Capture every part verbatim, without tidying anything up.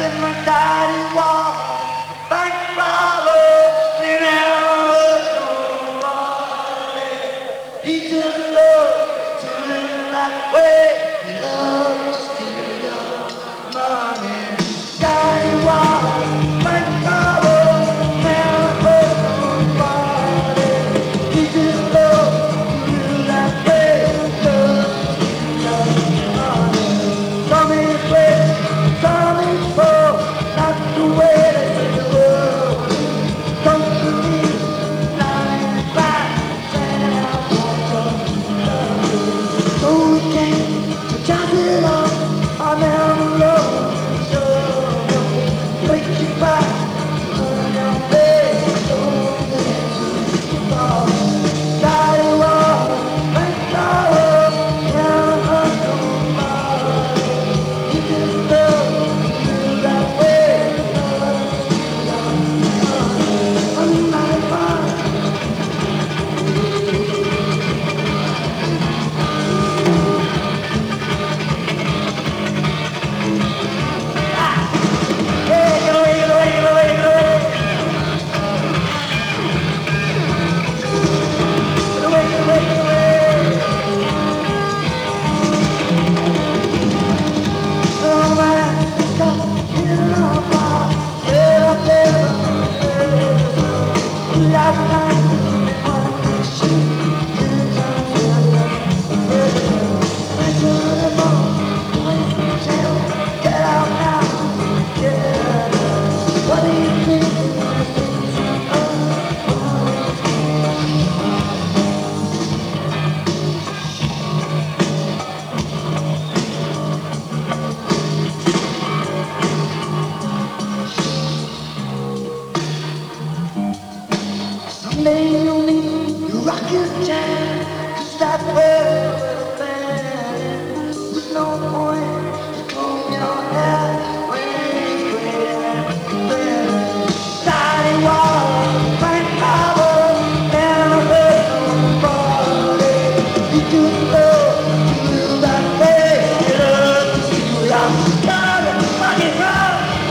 said my daddy was a bank robber. He never was nobody. He just loved to live that way. He loved to steal your money. Daddy was a bank robber. Never was nobody. He just loved to live that way. He loved to steal your money. Some is rich, some is poor. That's the way they say the world. Don't believe ninety-five percent of so we came to chop it up. I never love so break you back on your face. So daddy was thank God, never hurt nobody. He just loved you that way. I'm not fine. Hey, get away, get away, get away, get away. Get away, get away, get away. Oh man, stop in our bar. Yeah, yeah, yeah. Last night, on the street, I told them all, wait for jail, get out now, yeah. What do you think? Someday you'll need your rocking chair, 'cause that's where we'll bend. There's no point to comb your hair when it's great and red. Daddy was a bank robber, never hurt nobody. He just loved to live that way. He loved to steal your money, money, money.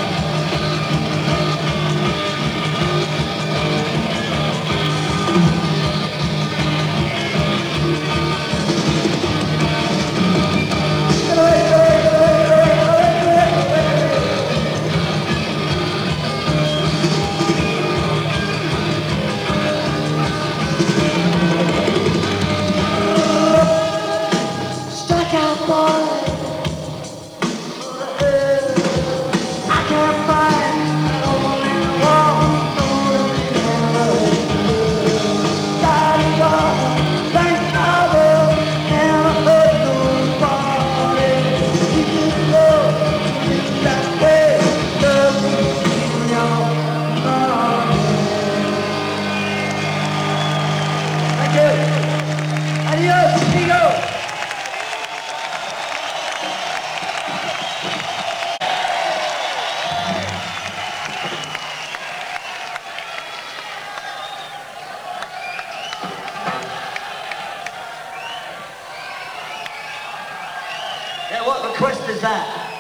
Strike out, boy. I can't find an only one. Daddy was thank God, never hurt nobody. He just loved to live that way. Loved to steal your money. Thank you. Adios, amigo. Yeah, what request is that?